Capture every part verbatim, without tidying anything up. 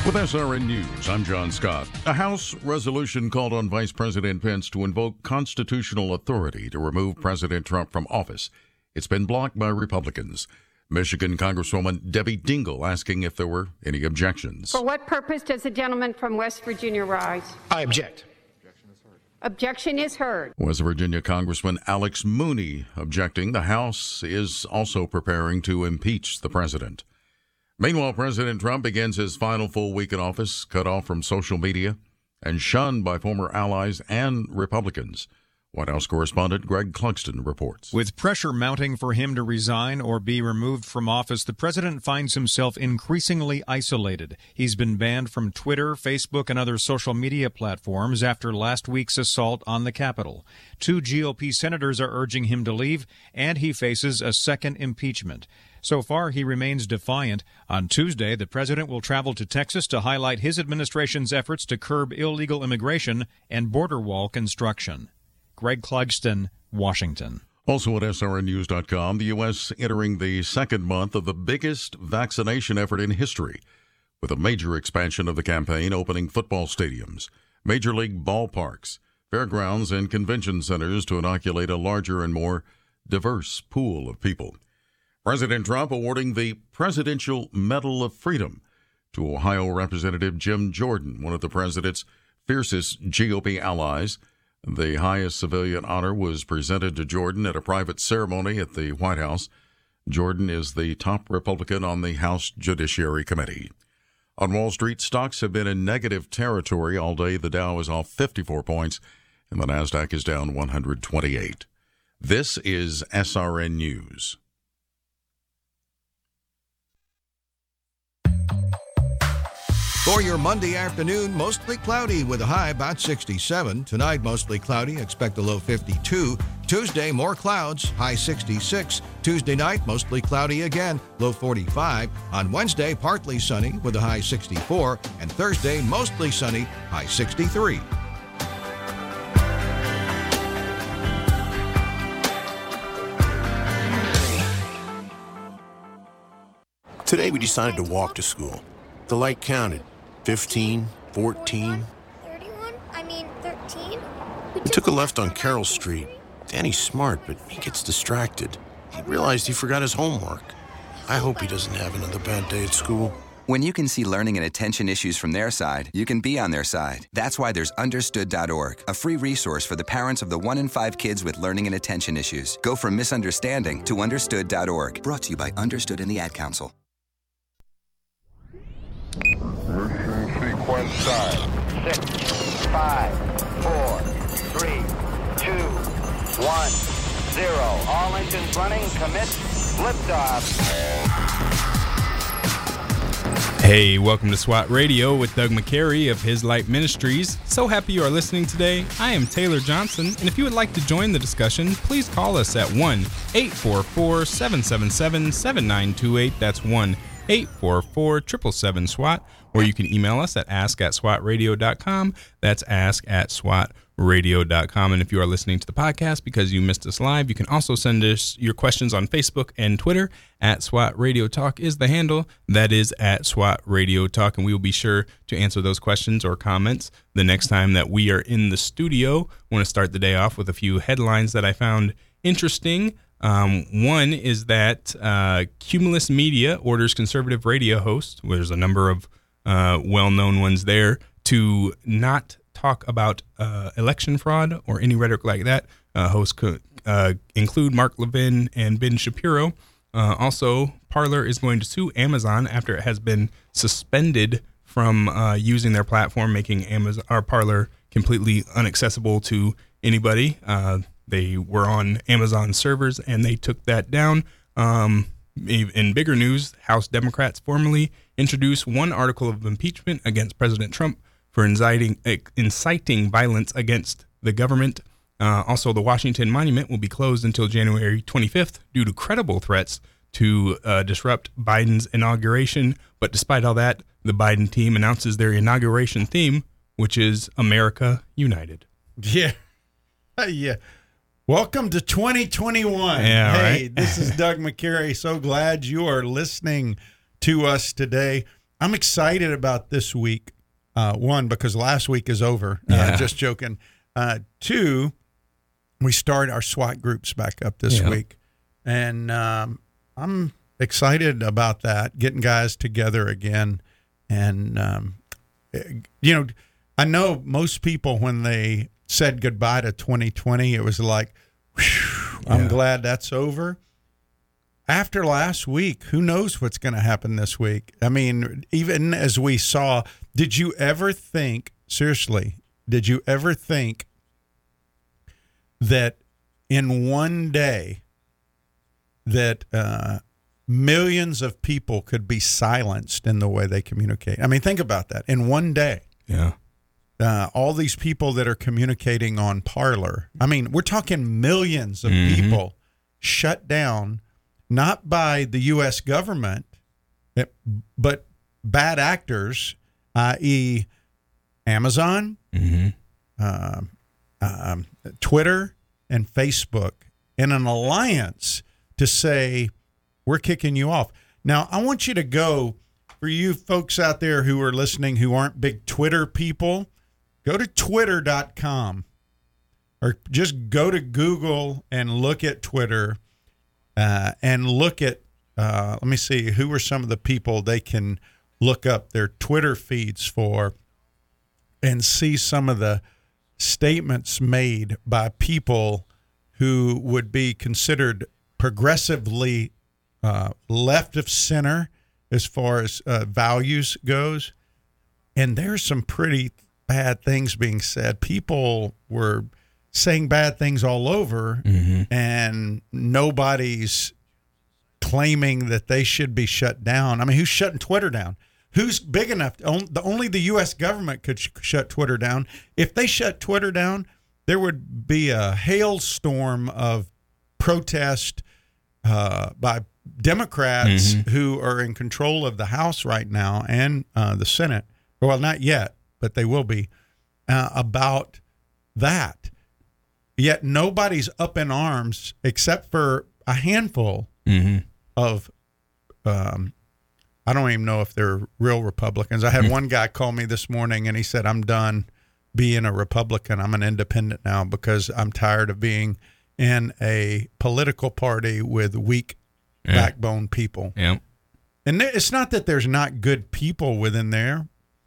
With S R N News, I'm John Scott. A House resolution called on Vice President Pence to invoke constitutional authority to remove President Trump from office. It's been blocked by Republicans. Michigan Congresswoman Debbie Dingell asking if there were any objections. For what purpose does the gentleman from West Virginia rise? I object. Objection is heard. West Virginia Congressman Alex Mooney objecting. The House is also preparing to impeach the president. Meanwhile, President Trump begins his final full week in office, cut off from social media and shunned by former allies and Republicans. White House correspondent Greg Clugston reports. With pressure mounting for him to resign or be removed from office, the president finds himself increasingly isolated. He's been banned from Twitter, Facebook, and other social media platforms after last week's assault on the Capitol. Two G O P senators are urging him to leave, and he faces a second impeachment. So far, he remains defiant. On Tuesday, the president will travel to Texas to highlight his administration's efforts to curb illegal immigration and border wall construction. Greg Clugston, Washington. Also at S R N news dot com, the U S entering the second month of the biggest vaccination effort in history, with a major expansion of the campaign opening football stadiums, major league ballparks, fairgrounds, and convention centers to inoculate a larger and more diverse pool of people. President Trump awarding the Presidential Medal of Freedom to Ohio Representative Jim Jordan, one of the president's fiercest G O P allies. The highest civilian honor was presented to Jordan at a private ceremony at the White House. Jordan is the top Republican on the House Judiciary Committee. On Wall Street, stocks have been in negative territory all day. The Dow is off fifty-four points, and the Nasdaq is down one hundred twenty-eight. This is S R N News. For your Monday afternoon, mostly cloudy with a high about sixty-seven. Tonight, mostly cloudy, expect a low fifty-two. Tuesday, more clouds, high sixty-six. Tuesday night, mostly cloudy again, low forty-five. On Wednesday, partly sunny with a high sixty-four. And Thursday, mostly sunny, high sixty-three. Today, we decided to walk to school. The light counted. fifteen, fourteen. thirty-one? I mean, thirteen? We took a left on Carroll Street. Danny's smart, but he gets distracted. He realized he forgot his homework. I hope he doesn't have another bad day at school. When you can see learning and attention issues from their side, you can be on their side. That's why there's understood dot org, a free resource for the parents of the one in five kids with learning and attention issues. Go from misunderstanding to understood dot org. Brought to you by Understood and the Ad Council. Sequence time. Six, five, four, three, two, one, zero. All engines running. Commit. Liftoff. Hey, welcome to SWAT Radio with Doug McCary of His Light Ministries. So happy you are listening today. I am Taylor Johnson, and if you would like to join the discussion, please call us at one eight four four, seven seven seven, seven nine two eight. That's one eight four four, seven seven seven, SWAT, or you can email us at ask at swat radio dot com. That's ask at swat radio dot com. And if you are listening to the podcast because you missed us live, you can also send us your questions on Facebook and Twitter. At SWAT Radio Talk is the handle. That is at SWAT Radio Talk, and we will be sure to answer those questions or comments the next time that we are in the studio. I want to start the day off with a few headlines that I found interesting. Um, one is that uh, Cumulus Media orders conservative radio hosts, well, there's a number of uh, well-known ones there, to not talk about uh, election fraud or any rhetoric like that. Uh, hosts could uh, include Mark Levin and Ben Shapiro. Uh, also, Parler is going to sue Amazon after it has been suspended from uh, using their platform, making Amazon or Parler completely inaccessible to anybody. Uh, They were on Amazon servers, and they took that down. Um, in bigger news, House Democrats formally introduced one article of impeachment against President Trump for inciting, inciting violence against the government. Uh, also, the Washington Monument will be closed until January twenty-fifth due to credible threats to uh, disrupt Biden's inauguration. But despite all that, the Biden team announces their inauguration theme, which is America United. Yeah. Yeah. Welcome to twenty twenty-one. Yeah, hey, right? This is Doug McCary. So glad you are listening to us today. I'm excited about this week. Uh, one, because last week is over. Yeah. Uh, just joking. Uh, two, we start our SWAT groups back up this yeah. week. And um, I'm excited about that, getting guys together again. And, um, you know, I know most people, when they said goodbye to twenty twenty, it was like, whew, I'm yeah. glad that's over. After last week, who knows what's going to happen this week? I mean, even as we saw, did you ever think, seriously, did you ever think that in one day that uh, millions of people could be silenced in the way they communicate? I mean, think about that. In one day. Yeah. Uh, all these people that are communicating on Parler. I mean, we're talking millions of mm-hmm. people shut down, not by the U S government, but bad actors, that is. Amazon, mm-hmm. uh, um, Twitter, and Facebook, in an alliance to say, we're kicking you off. Now, I want you to go, for you folks out there who are listening who aren't big Twitter people, go to twitter dot com or just go to Google and look at Twitter uh, and look at, uh, let me see, who are some of the people they can look up their Twitter feeds for and see some of the statements made by people who would be considered progressively uh, left of center as far as uh, values goes. And there's some pretty bad things being said. People were saying bad things all over, mm-hmm. and nobody's claiming that they should be shut down. I mean, who's shutting Twitter down? Who's big enough? The only the U S government could sh- shut Twitter down. If they shut Twitter down, there would be a hailstorm of protest uh, by Democrats mm-hmm. who are in control of the House right now and uh, the Senate. Well, not yet, but they will be, uh, about that. Yet nobody's up in arms except for a handful mm-hmm. of um I don't even know if they're real Republicans. I had one guy call me this morning and he said, I'm done being a Republican. I'm an independent now because I'm tired of being in a political party with weak yeah. backbone people. Yeah. And it's not that there's not good people within there,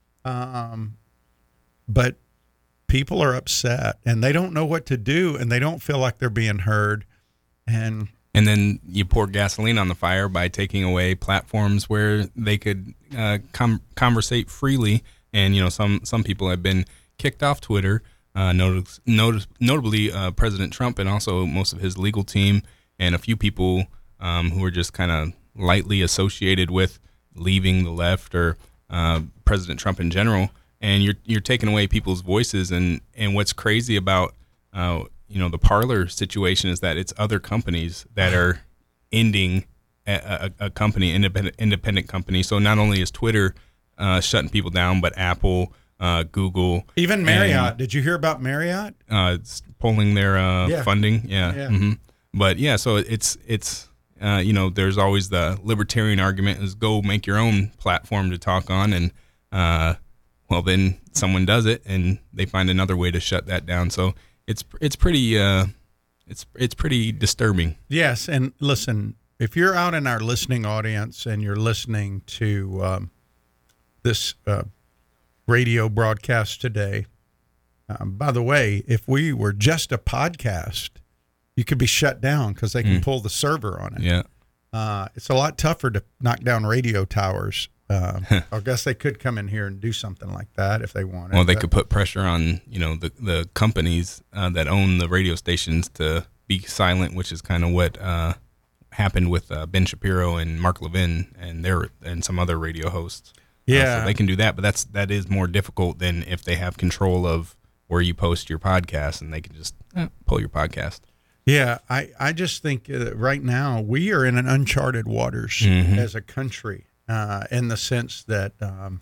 um, but people are upset and they don't know what to do and they don't feel like they're being heard. And And then you pour gasoline on the fire by taking away platforms where they could uh, com- conversate freely. And, you know, some, some people have been kicked off Twitter, uh, not- not- notably uh, President Trump and also most of his legal team and a few people um, who are just kind of lightly associated with leaving the left or uh, President Trump in general. And you're you're taking away people's voices. And, and what's crazy about uh, you know, the Parler situation is that it's other companies that are ending a, a, a company, independent independent company. So not only is Twitter uh, shutting people down, but Apple, uh, Google, even Marriott. And, did you hear about Marriott? Uh, it's pulling their uh, yeah. funding. Yeah. yeah. Mm-hmm. But yeah, so it's it's uh, you know, there's always the libertarian argument is go make your own platform to talk on, and uh, well, then someone does it, and they find another way to shut that down. So. It's it's pretty uh, it's it's pretty disturbing. Yes, and listen, if you're out in our listening audience and you're listening to um, this uh, radio broadcast today, um, by the way, if we were just a podcast, you could be shut down because they can mm. pull the server on it. Yeah, uh, it's a lot tougher to knock down radio towers. Uh, I guess they could come in here and do something like that if they wanted. Well, they but, could put pressure on, you know, the the companies uh, that own the radio stations to be silent, which is kind of what uh, happened with uh, Ben Shapiro and Mark Levin and their and some other radio hosts. Yeah, uh, so they can do that, but that's that is more difficult than if they have control of where you post your podcast and they can just eh, pull your podcast. Yeah, I I just think uh, right now we are in an uncharted waters mm-hmm. as a country. Uh, in the sense that, um,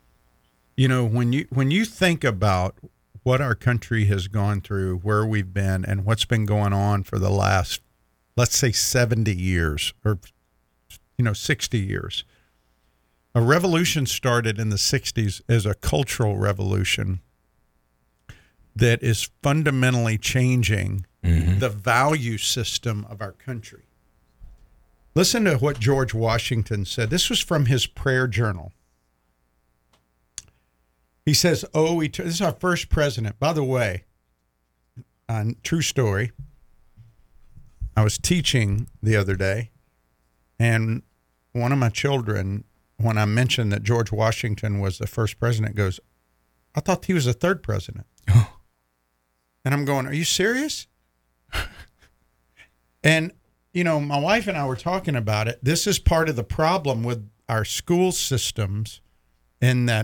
you know, when you when you think about what our country has gone through, where we've been, and what's been going on for the last, let's say, seventy years or, you know, sixty years, A revolution started in the sixties as a cultural revolution that is fundamentally changing mm-hmm. the value system of our country. Listen to what George Washington said. This was from his prayer journal. He says, oh, we t- this is our first president. By the way, uh, true story, I was teaching the other day, and one of my children, when I mentioned that George Washington was the first president, goes, I thought he was the third president. And I'm going, are you serious? And, you know, my wife and I were talking about it. This is part of the problem with our school systems in that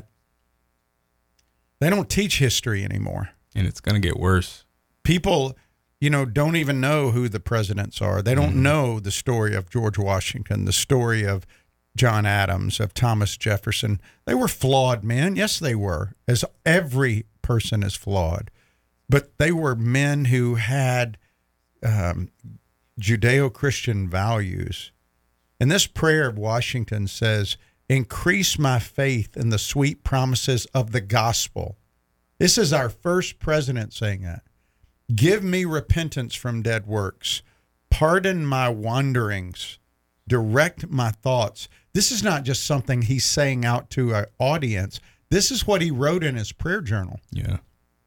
they don't teach history anymore. And it's going to get worse. People, you know, don't even know who the presidents are. They don't mm-hmm. know the story of George Washington, the story of John Adams, of Thomas Jefferson. They were flawed men. Yes, they were, as every person is flawed. But they were men who had um, Judeo-Christian values. And this prayer of Washington says, increase my faith in the sweet promises of the gospel. This is our first president saying that. Give me repentance from dead works. Pardon my wanderings. Direct my thoughts. This is not just something he's saying out to an audience. This is what he wrote in his prayer journal. Yeah.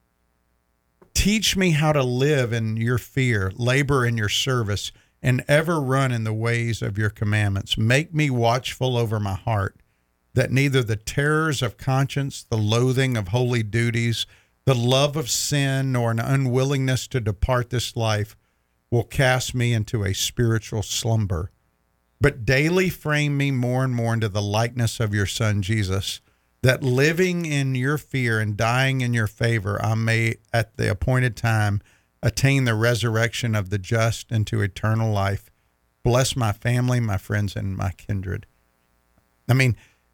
Teach me how to live in your fear, labor in your service, and ever run in the ways of your commandments. Make me watchful over my heart, that neither the terrors of conscience, the loathing of holy duties, the love of sin, nor an unwillingness to depart this life will cast me into a spiritual slumber. But daily frame me more and more into the likeness of your Son, Jesus, that living in your fear and dying in your favor, I may, at the appointed time, attain the resurrection of the just into eternal life. Bless my family, my friends, and my kindred. I mean,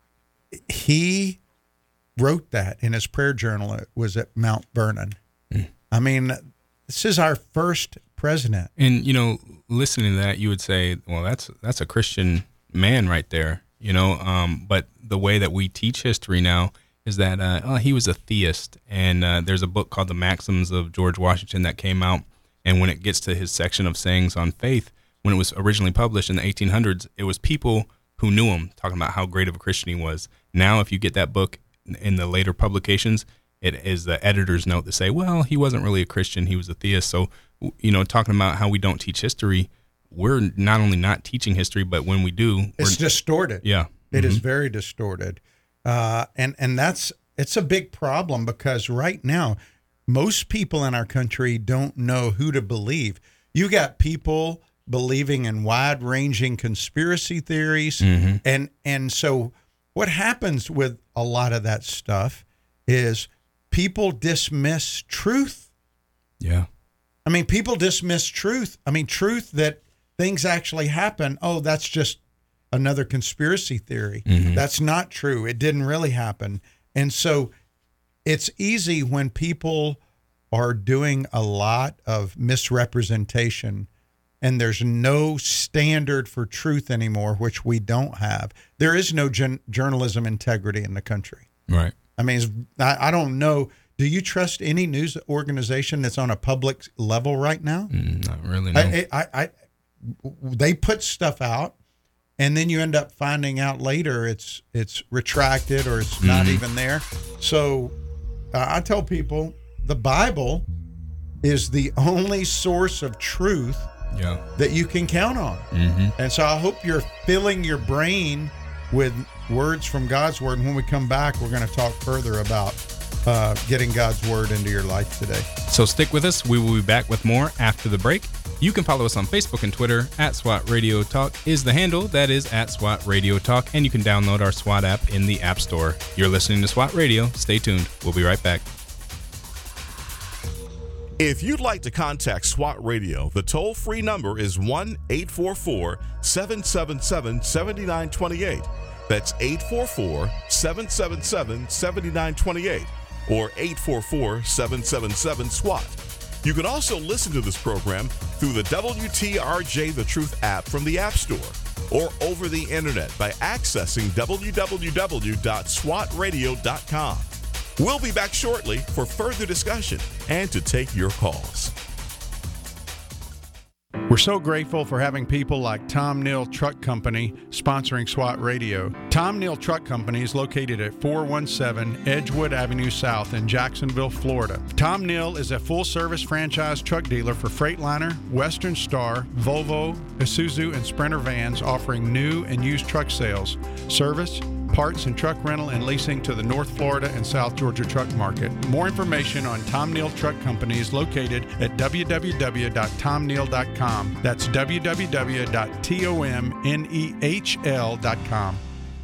he wrote that in his prayer journal. It was at Mount Vernon. Mm. I mean, this is our first president. And, you know, listening to that, you would say, well, that's that's a Christian man right there. You know, um, but the way that we teach history now is that uh, oh, he was a theist. And uh, there's a book called The Maxims of George Washington that came out. And when it gets to his section of sayings on faith, when it was originally published in the eighteen hundreds, it was people who knew him talking about how great of a Christian he was. Now, if you get that book in the later publications, it is the editor's note to say, well, he wasn't really a Christian, he was a theist. So, you know, talking about how we don't teach history, we're not only not teaching history, but when we do, it's distorted. Yeah, it mm-hmm. is very distorted, uh, and and that's it's a big problem because right now, most people in our country don't know who to believe. You got people believing in wide-ranging conspiracy theories, mm-hmm. and and so what happens with a lot of that stuff is people dismiss truth. Yeah, I mean, people dismiss truth. I mean, truth that things actually happen. Oh, that's just another conspiracy theory. Mm-hmm. That's not true. It didn't really happen. And so it's easy when people are doing a lot of misrepresentation and there's no standard for truth anymore, which we don't have. There is no gen- journalism integrity in the country. Right. I mean, I, I don't know. Do you trust any news organization that's on a public level right now? Mm, not really, no. I, I, I, they put stuff out, and then you end up finding out later it's it's retracted or it's mm-hmm. not even there. So uh, I tell people the Bible is the only source of truth yeah. that you can count on. Mm-hmm. And so I hope you're filling your brain with words from God's Word. And when we come back, we're going to talk further about uh, getting God's Word into your life today. So stick with us. We will be back with more after the break. You can follow us on Facebook and Twitter. At SWAT Radio Talk is the handle. That is at SWAT Radio Talk. And you can download our SWAT app in the App Store. You're listening to SWAT Radio. Stay tuned. We'll be right back. If you'd like to contact SWAT Radio, the toll-free number is one eight four four, seven seven seven, seven nine two eight. That's eight four four, seven seven seven, seven nine two eight or eight four four, seven seven seven, SWAT. You can also listen to this program through the W T R J The Truth app from the App Store. or over the internet by accessing w w w dot swat radio dot com. We'll be back shortly for further discussion and to take your calls. We're so grateful for having people like Tom Neal Truck Company sponsoring SWAT Radio. Tom Neal Truck Company is located at four one seven Edgewood Avenue South in Jacksonville, Florida. Tom Neal is a full-service franchise truck dealer for Freightliner, Western Star, Volvo, Isuzu, and Sprinter vans, offering new and used truck sales, service, parts and truck rental and leasing to the North Florida and South Georgia truck market. More information on Tom Neal Truck Company is located at w w w dot tom neal dot com. That's w w w dot tom nehl dot com.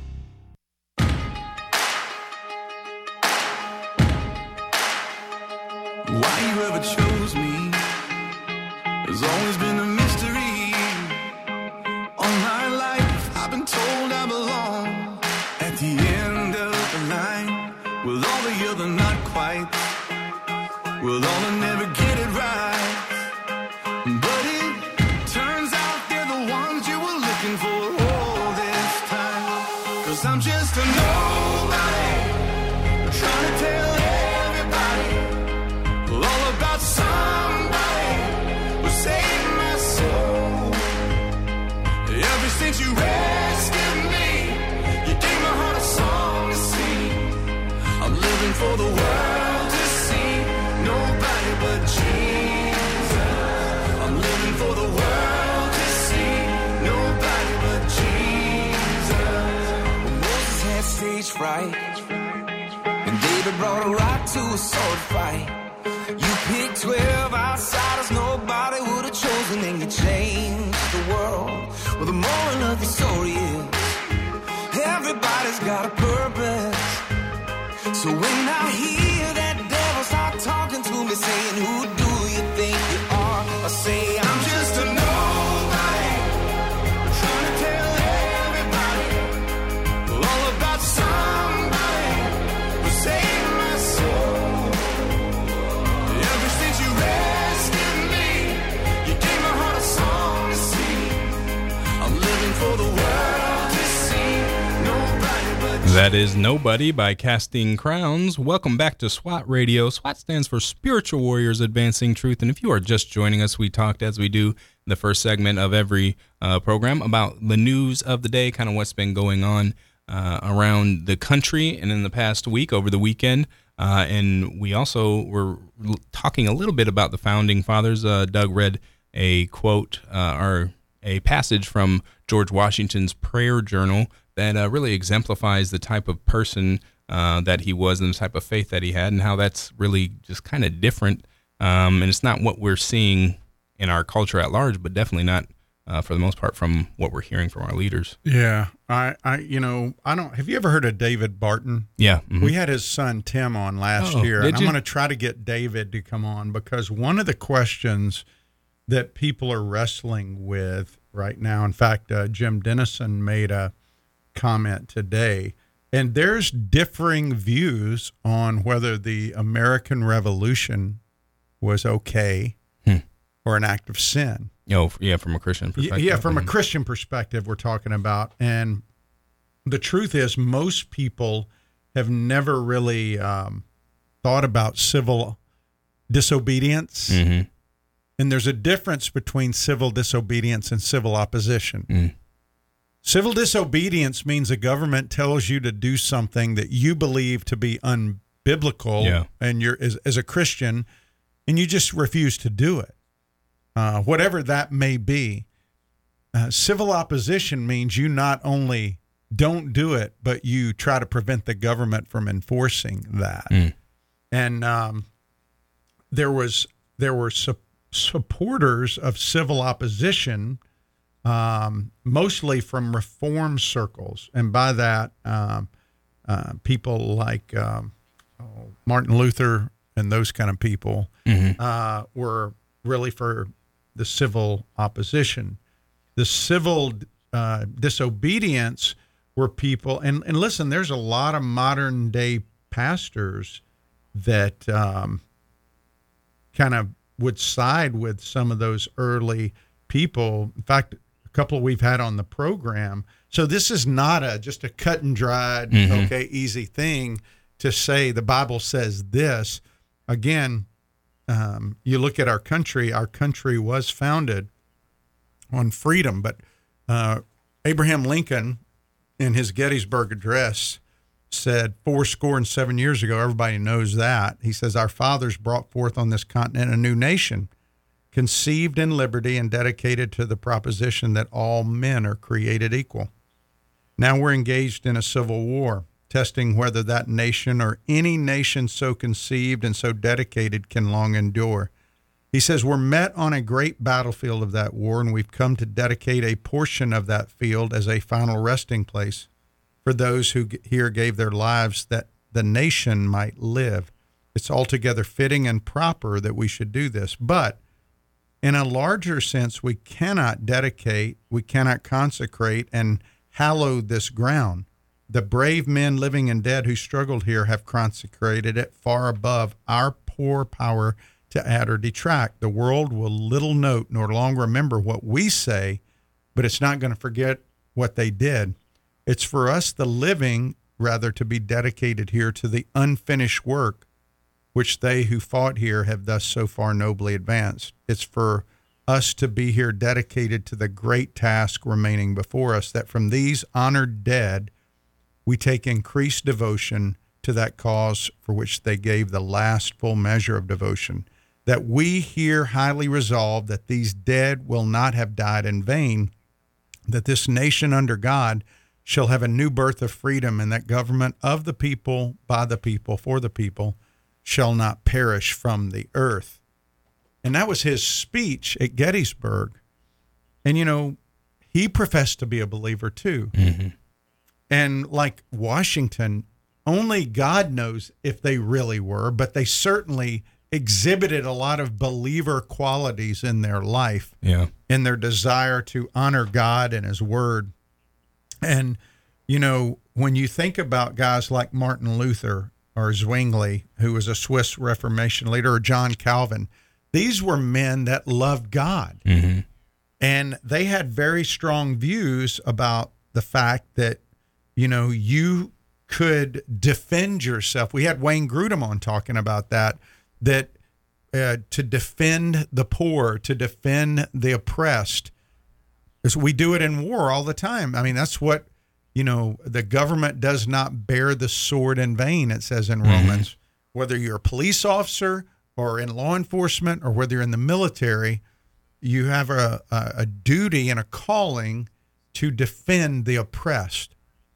Why you ever chose me has always been a mystery. All my life I've been told I belong at the end of the line, with all the other not quite, with all the never get it right. But it turns out they're the ones you were looking for all this time. Cause I'm just a nobody, trying to tell everybody all about somebody who saved my soul. Ever since you rescued me, you gave my heart a song to sing. I'm living for the world to see, nobody but Jesus. I'm living for the world to see, nobody but Jesus. When Moses had stage fright, and David brought a rock to a sword fight. You picked twelve outsiders nobody would have chosen, and you changed the world. Well, the moral of the story is everybody's got a purpose. So when I hear that devil start talking to me, saying, who do you think you are? I say, I'm just a nobody, trying to tell everybody all about somebody who saved my soul. Ever since you rescued me, you gave my heart a song to sing. I'm living for the world to see, nobody but That is Nobody by Casting Crowns. Welcome back to SWAT Radio. SWAT stands for Spiritual Warriors Advancing Truth. And if you are just joining us, we talked, as we do in the first segment of every uh, program, about the news of the day, kind of what's been going on uh, around the country and in the past week, over the weekend. Uh, and we also were talking a little bit about the Founding Fathers. Uh, Doug read a quote uh, or a passage from George Washington's prayer journal that uh, really exemplifies the type of person uh, that he was and the type of faith that he had, and how that's really just kind of different. Um, and it's not what we're seeing in our culture at large, but definitely not, uh, for the most part, from what we're hearing from our leaders. Yeah, I, I, you know, I don't. Have you ever heard of David Barton? Yeah, mm-hmm. We had his son Tim on last oh, year, and I'm you? going to try to get David to come on, because one of the questions that people are wrestling with right now, in fact, uh, Jim Dennison made a comment today, and there's differing views on whether the American Revolution was okay hmm. or an act of sin. Oh, yeah, from a Christian perspective. Yeah, from mm-hmm. a Christian perspective, we're talking about. And the truth is, most people have never really um, thought about civil disobedience. Mm-hmm. And there's a difference between civil disobedience and civil opposition. Mm. Civil disobedience means a government tells you to do something that you believe to be unbiblical, yeah. and you're as, as a Christian, and you just refuse to do it, uh, whatever that may be. Uh, civil opposition means you not only don't do it, but you try to prevent the government from enforcing that. Mm. And um, there was there were su- supporters of civil opposition, um, mostly from reform circles, and by that, um, uh, people like um, oh, Martin Luther and those kind of people mm-hmm. uh, were really for the civil opposition. The civil uh, disobedience were people, and, and listen, there's a lot of modern day pastors that um, kind of would side with some of those early people. In fact, a couple we've had on the program. So this is not a just a cut and dried, Mhm. okay, easy thing to say the Bible says this. Again, um, you look at our country, our country was founded on freedom, but uh, Abraham Lincoln, in his Gettysburg Address, said four score and seven years ago, everybody knows that, he says, our fathers brought forth on this continent a new nation, conceived in liberty and dedicated to the proposition that all men are created equal. Now we're engaged in a civil war, testing whether that nation or any nation so conceived and so dedicated can long endure. He says, we're met on a great battlefield of that war, and we've come to dedicate a portion of that field as a final resting place for those who here gave their lives that the nation might live. It's altogether fitting and proper that we should do this. But in a larger sense, we cannot dedicate, we cannot consecrate and hallow this ground. The brave men, living and dead, who struggled here have consecrated it far above our poor power to add or detract. The world will little note nor long remember what we say, but it's not going to forget what they did. It's for us, the living, rather, to be dedicated here to the unfinished work which they who fought here have thus so far nobly advanced. It's for us to be here dedicated to the great task remaining before us, that from these honored dead we take increased devotion to that cause for which they gave the last full measure of devotion, that we here highly resolve that these dead will not have died in vain, that this nation under God shall have a new birth of freedom, and that government of the people, by the people, for the people, shall not perish from the earth. And that was his speech at Gettysburg. And, you know, he professed to be a believer too. Mm-hmm. And like Washington, only God knows if they really were, but they certainly exhibited a lot of believer qualities in their life, yeah, in their desire to honor God and his word. And, you know, when you think about guys like Martin Luther or Zwingli, who was a Swiss Reformation leader, or John Calvin, these were men that loved God. Mm-hmm. And they had very strong views about the fact that, you know, you could defend yourself. We had Wayne Grudem on talking about that, that uh, to defend the poor, to defend the oppressed. Because we do it in war all the time. I mean, that's what, you know, the government does not bear the sword in vain, it says in Mm-hmm. Romans. Whether you're a police officer or in law enforcement or whether you're in the military, you have a, a, a duty and a calling to defend the oppressed.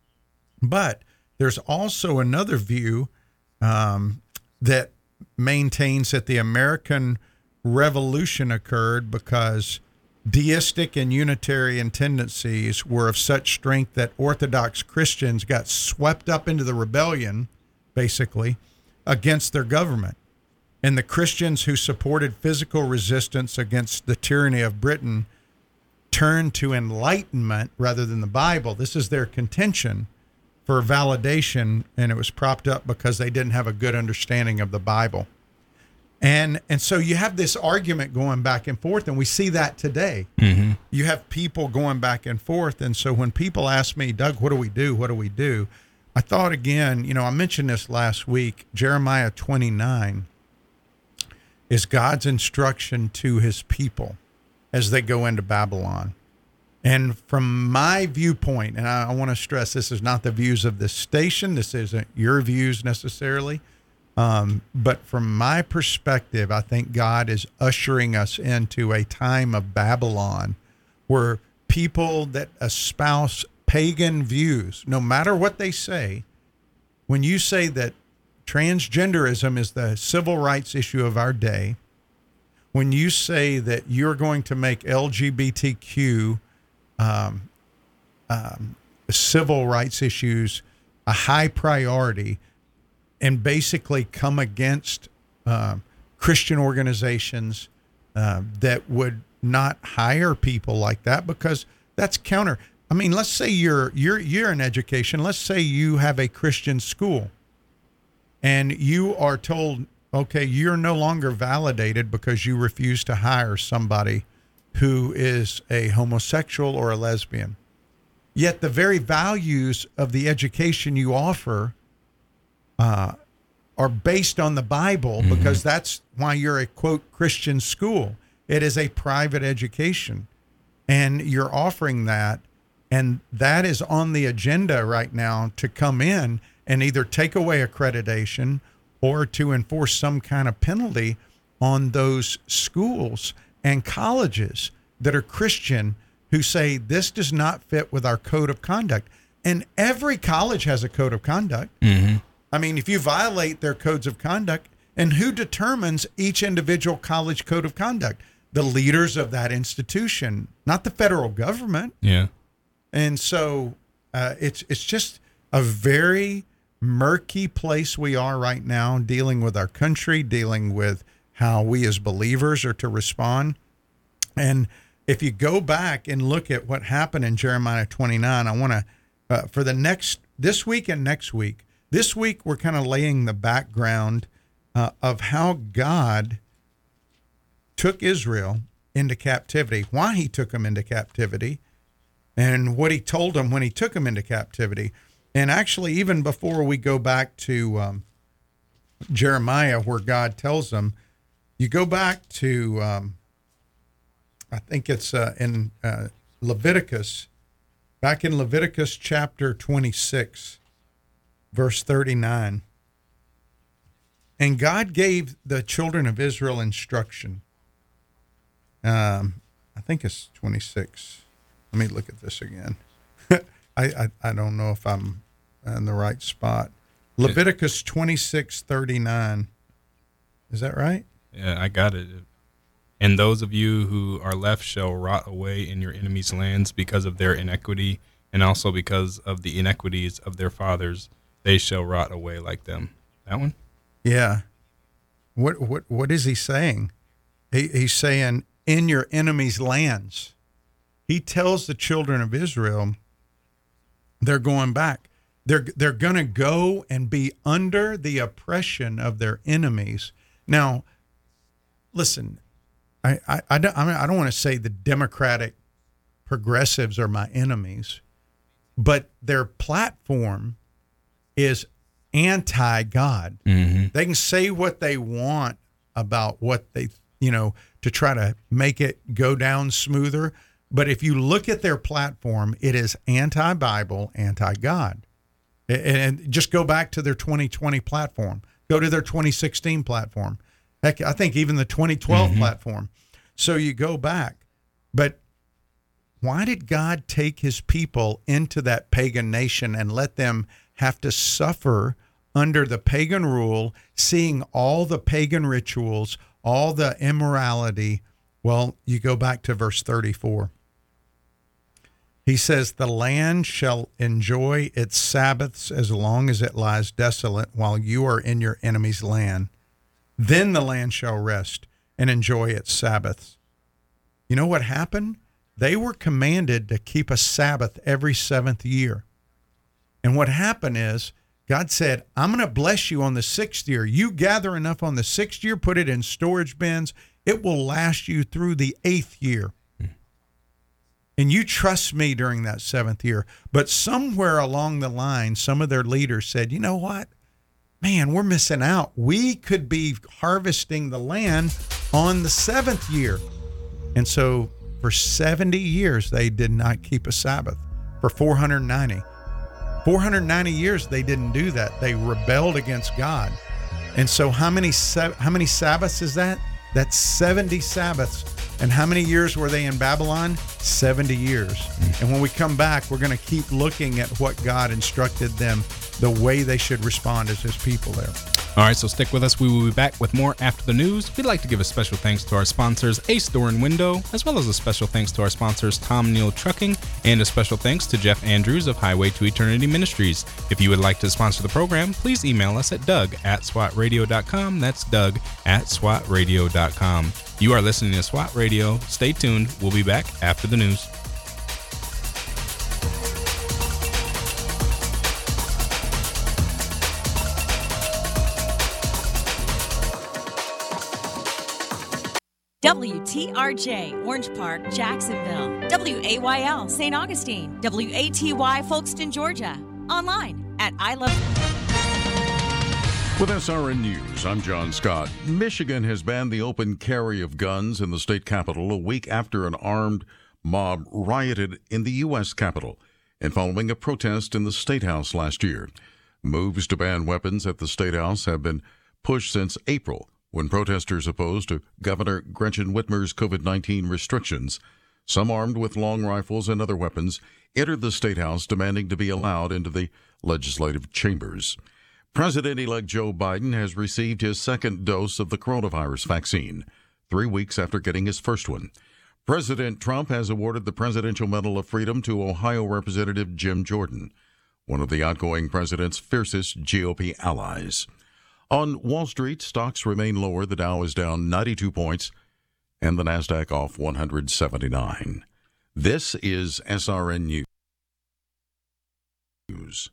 But there's also another view um, that maintains that the American Revolution occurred because deistic and Unitarian tendencies were of such strength that Orthodox Christians got swept up into the rebellion, basically, against their government. And the Christians who supported physical resistance against the tyranny of Britain turned to enlightenment rather than the Bible. This is their contention for validation, and it was propped up because they didn't have a good understanding of the Bible. And and so you have this argument going back and forth, and we see that today. Mm-hmm. You have people going back and forth, and so when people ask me, Doug, what do we do? What do we do? I thought again, you know, I mentioned this last week, Jeremiah twenty-nine is God's instruction to his people as they go into Babylon. And from my viewpoint, and I, I want to stress this is not the views of this station, this isn't your views necessarily, um, but from my perspective, I think God is ushering us into a time of Babylon where people that espouse pagan views, no matter what they say, when you say that transgenderism is the civil rights issue of our day, when you say that you're going to make L G B T Q um, um, civil rights issues a high priority and basically come against uh, Christian organizations uh, that would not hire people like that, because that's counter. I mean, let's say you're you're you're in education. Let's say you have a Christian school, and you are told, okay, you're no longer validated because you refuse to hire somebody who is a homosexual or a lesbian. Yet the very values of the education you offer uh, are based on the Bible, mm-hmm. because that's why you're a, quote, Christian school. It is a private education, and you're offering that, and that is on the agenda right now to come in and either take away accreditation or to enforce some kind of penalty on those schools and colleges that are Christian who say this does not fit with our code of conduct. And every college has a code of conduct. Mm-hmm. I mean, if you violate their codes of conduct, and who determines each individual college code of conduct? The leaders of that institution, not the federal government. Yeah. And so uh, it's it's just a very murky place we are right now, dealing with our country, dealing with how we as believers are to respond. And if you go back and look at what happened in Jeremiah twenty-nine, I want to, uh, for the next, this week and next week, this week we're kind of laying the background uh, of how God took Israel into captivity, why he took them into captivity, and what he told them when he took them into captivity. And actually, even before we go back to um, Jeremiah, where God tells them, you go back to, um, I think it's uh, in uh, Leviticus, back in Leviticus chapter twenty-six, verse thirty-nine. And God gave the children of Israel instruction. Um, I think it's twenty-six. Let me look at this again. I, I I don't know if I'm in the right spot. Leviticus twenty-six thirty-nine. Is that right? Yeah, I got it. And those of you who are left shall rot away in your enemies' lands because of their iniquity, and also because of the iniquities of their fathers, they shall rot away like them. That one? Yeah. What what what is he saying? He he's saying in your enemies' lands. He tells the children of Israel they're going back. They're they're going to go and be under the oppression of their enemies. Now, listen, I I, I don't I, mean, I don't want to say the Democratic progressives are my enemies, but their platform is anti-God. Mm-hmm. They can say what they want about what they, you know, to try to make it go down smoother. But if you look at their platform, it is anti-Bible, anti-God. And just go back to their twenty twenty platform. Go to their twenty sixteen platform. Heck, I think even the twenty twelve mm-hmm. platform. So you go back. But why did God take his people into that pagan nation and let them have to suffer under the pagan rule, seeing all the pagan rituals, all the immorality? Well, you go back to verse thirty-four. He says, the land shall enjoy its Sabbaths as long as it lies desolate while you are in your enemy's land. Then the land shall rest and enjoy its Sabbaths. You know what happened? They were commanded to keep a Sabbath every seventh year. And what happened is God said, I'm going to bless you on the sixth year. You gather enough on the sixth year, put it in storage bins. It will last you through the eighth year. And you trust me during that seventh year. But somewhere along the line, some of their leaders said, you know what? Man, we're missing out. We could be harvesting the land on the seventh year. And so for seventy years, they did not keep a Sabbath. For four hundred ninety. four hundred ninety years, they didn't do that. They rebelled against God. And so how many how many Sabbaths is that? That's seventy Sabbaths. And how many years were they in Babylon? seventy years. Mm. And when we come back, we're going to keep looking at what God instructed them, the way they should respond as his people there. All right, so stick with us. We will be back with more after the news. We'd like to give a special thanks to our sponsors, Ace Door and Window, as well as a special thanks to our sponsors, Tom Neal Trucking, and a special thanks to Jeff Andrews of Highway to Eternity Ministries. If you would like to sponsor the program, please email us at doug at swat radio dot com. That's doug at swat radio dot com. You are listening to SWAT Radio. Stay tuned. We'll be back after the news. W T R J, Orange Park, Jacksonville. W A Y L, Saint Augustine. W A T Y, Folkestone, Georgia. Online at I Love... With S R N News, I'm John Scott. Michigan has banned the open carry of guns in the state capitol a week after an armed mob rioted in the U S Capitol and following a protest in the State House last year. Moves to ban weapons at the State House have been pushed since April, when protesters opposed to Governor Gretchen Whitmer's COVID nineteen restrictions. Some armed with long rifles and other weapons entered the State House demanding to be allowed into the legislative chambers. President-elect Joe Biden has received his second dose of the coronavirus vaccine, three weeks after getting his first one. President Trump has awarded the Presidential Medal of Freedom to Ohio Representative Jim Jordan, one of the outgoing president's fiercest G O P allies. On Wall Street, stocks remain lower. The Dow is down ninety-two points, and the Nasdaq off one hundred seventy-nine. This is S R N News.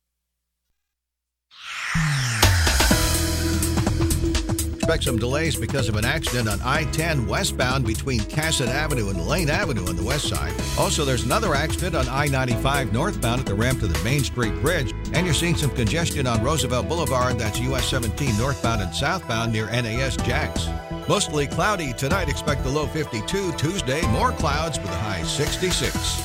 Expect some delays because of an accident on I ten westbound between Cassett Avenue and Lane Avenue on the west side. Also, there's another accident on I ninety-five northbound at the ramp to the Main Street Bridge. And you're seeing some congestion on Roosevelt Boulevard. That's U S seventeen northbound and southbound near N A S Jacks. Mostly cloudy tonight. Expect the low fifty-two. Tuesday, more clouds with a high sixty-six.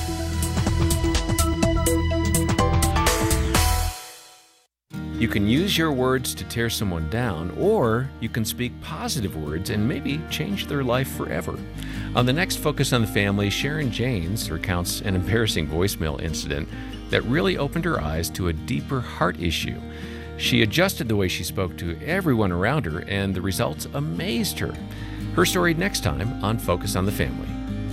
You can use your words to tear someone down, or you can speak positive words and maybe change their life forever. On the next Focus on the Family, Sharon Janes recounts an embarrassing voicemail incident that really opened her eyes to a deeper heart issue. She adjusted the way she spoke to everyone around her, and the results amazed her. Her story next time on Focus on the Family.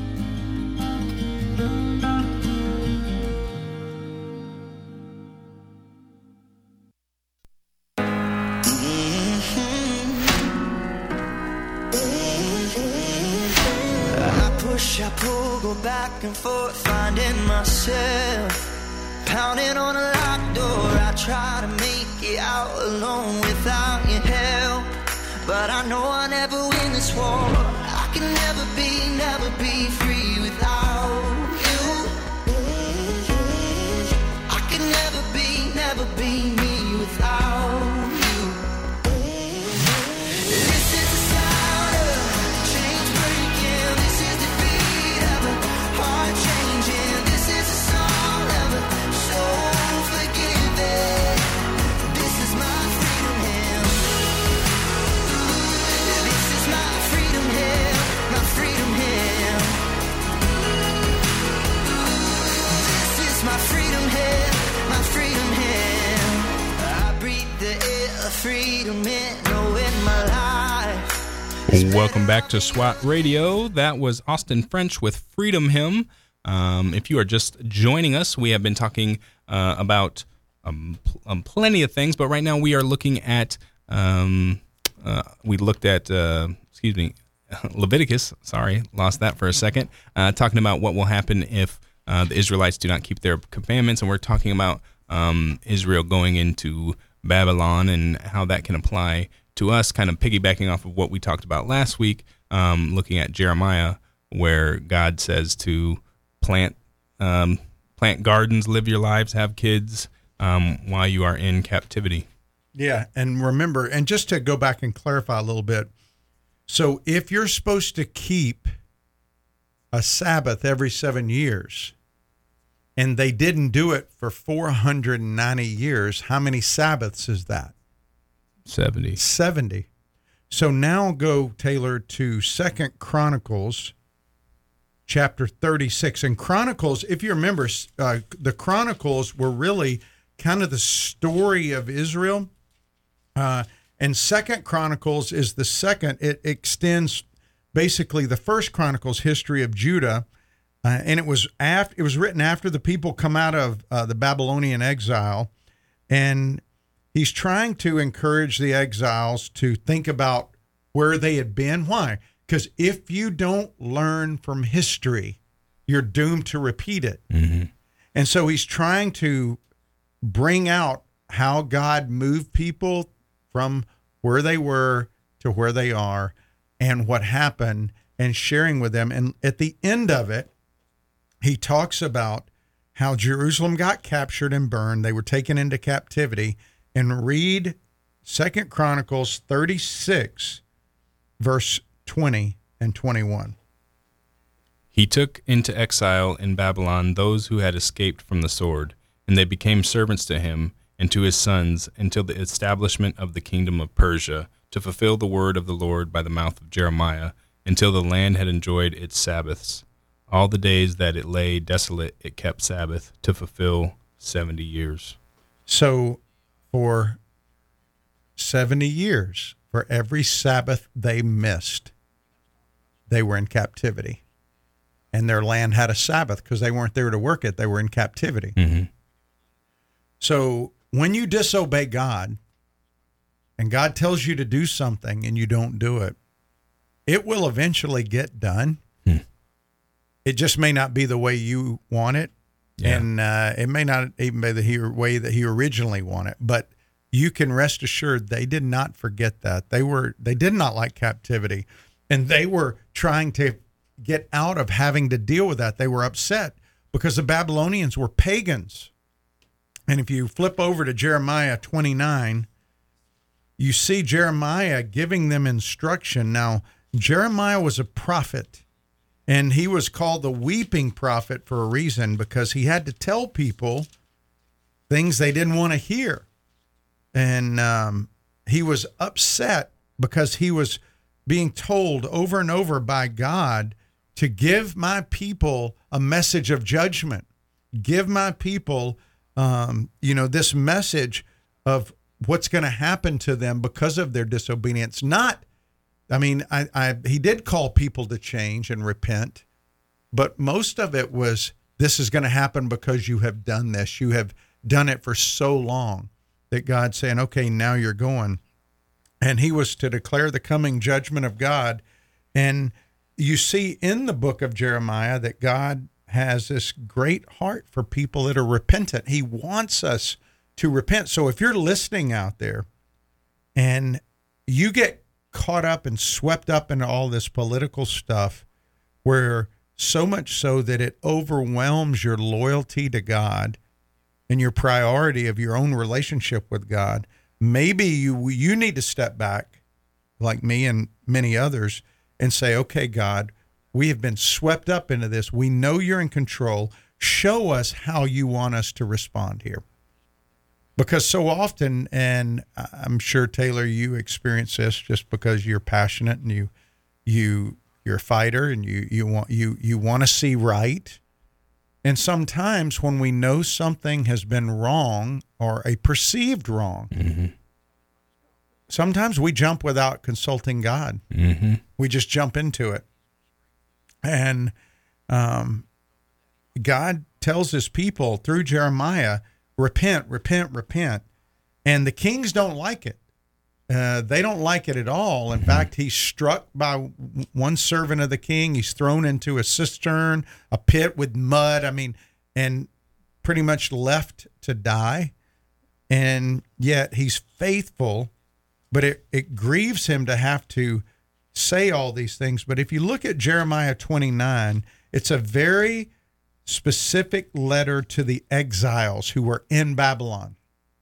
I pull, go back and forth, finding myself pounding on a locked door. I try to make it out alone without your help, but I know I'll never win this war. I can never be, never be free without you. I can never be, never be me without you. This is the sound of change breaking. This is the beat of a heart changing. This is a song of a soul forgiving. This is my freedom hymn. This is my freedom hymn. My freedom hymn. This is my freedom hymn. My freedom hymn. I breathe the air of freedom in, knowing my life. Welcome back to SWAT Radio. That was Austin French with Freedom Hymn. Um, if you are just joining us, we have been talking uh, about um, pl- um, plenty of things, but right now we are looking at, um, uh, we looked at, uh, excuse me, Leviticus. Sorry, lost that for a second. Uh, talking about what will happen if uh, the Israelites do not keep their commandments, and we're talking about um, Israel going into Babylon and how that can apply to us, kind of piggybacking off of what we talked about last week, um, looking at Jeremiah, where God says to plant um, plant gardens, live your lives, have kids um, while you are in captivity. Yeah, and remember, and just to go back and clarify a little bit, so if you're supposed to keep a Sabbath every seven years, and they didn't do it for four hundred ninety years, how many Sabbaths is that? seventy. seventy. So now go, Taylor, to Second Chronicles, chapter thirty-six. And Chronicles, if you remember, uh, the Chronicles were really kind of the story of Israel. Uh, and Second Chronicles is the second. It extends basically the First Chronicles history of Judah. Uh, and it was after, it was written after the people come out of uh, the Babylonian exile. And he's trying to encourage the exiles to think about where they had been. Why? Because if you don't learn from history, you're doomed to repeat it. Mm-hmm. And so he's trying to bring out how God moved people from where they were to where they are and what happened. and sharing with them. And at the end of it, he talks about how Jerusalem got captured and burned. They were taken into captivity. And read Second Chronicles thirty-six, verse twenty and twenty-one. He took into exile in Babylon those who had escaped from the sword, and they became servants to him and to his sons until the establishment of the kingdom of Persia, to fulfill the word of the Lord by the mouth of Jeremiah, until the land had enjoyed its Sabbaths. All the days that it lay desolate, it kept Sabbath, to fulfill seventy years. So for seventy years, for every Sabbath they missed, they were in captivity. And their land had a Sabbath because they weren't there to work it. They were in captivity. Mm-hmm. So when you disobey God, and God tells you to do something and you don't do it, it will eventually get done. Hmm. It just may not be the way you want it. Yeah. And uh, it may not even be the way that he originally wanted. But you can rest assured they did not forget that. They were they did not like captivity. And they were trying to get out of having to deal with that. They were upset because the Babylonians were pagans. And if you flip over to Jeremiah twenty-nine, you see Jeremiah giving them instruction. Now, Jeremiah was a prophet, and he was called the weeping prophet for a reason, because he had to tell people things they didn't want to hear. And um, he was upset because he was being told over and over by God to give my people a message of judgment. Give my people, um, you know, this message of what's going to happen to them because of their disobedience. Not, I mean, I, I, he did call people to change and repent, but most of it was, this is going to happen because you have done this. You have done it for so long that God's saying, okay, now you're going. And he was to declare the coming judgment of God. And you see in the book of Jeremiah that God has this great heart for people that are repentant. He wants us to repent. So if you're listening out there and you get caught up and swept up into all this political stuff, where so much so that it overwhelms your loyalty to God and your priority of your own relationship with God, maybe you you need to step back, like me and many others, and say, okay, God, we have been swept up into this. We know you're in control. Show us how you want us to respond here. Because so often, and I'm sure, Taylor, you experience this just because you're passionate and you, you, you're a fighter and you, you want, you, you want to see right. And sometimes when we know something has been wrong or a perceived wrong, mm-hmm. sometimes we jump without consulting God. Mm-hmm. We just jump into it. And um, God tells his people through Jeremiah, repent, repent, repent. And the kings don't like it. Uh, they don't like it at all. In mm-hmm. fact, he's struck by one servant of the king. He's thrown into a cistern, a pit with mud. I mean, and pretty much left to die. And yet he's faithful, but it, it grieves him to have to say all these things. But if you look at Jeremiah twenty-nine, it's a very specific letter to the exiles who were in Babylon.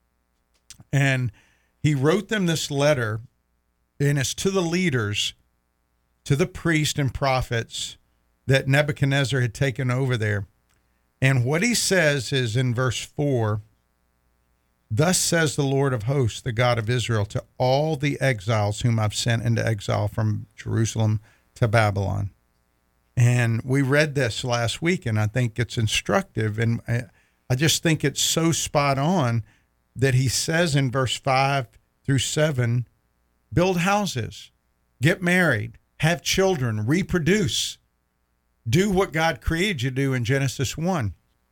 And he wrote them this letter, and it's to the leaders, to the priests and prophets that Nebuchadnezzar had taken over there. And what he says is in verse four, thus says the Lord of hosts, the God of Israel, to all the exiles whom I've sent into exile from Jerusalem to Babylon. And we read this last week, and I think it's instructive. And I, I just think it's so spot on that he says in verse five through seven, build houses, get married, have children, reproduce, do what God created you to do in Genesis one.